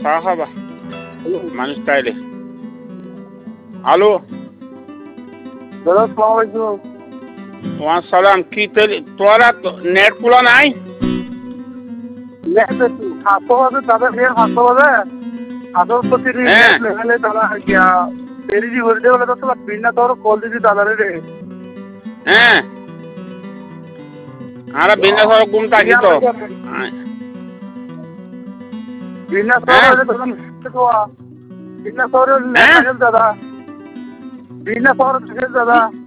চা খাবা মানুষ তাইলে। হ্যালো ওয়ালাইকুম কি তোরা নেট খোলা নাই? তাদের আসল প্রতি লেভেলে তারা পেরিজি করে দিয়ে বলে তো বিনা তোর কল দিদি দাদারে রে। হ্যাঁ আরে বিনা সর ঘুম থাকি তো বিনা সর বিনা সর দাদা বিনা সর দাদা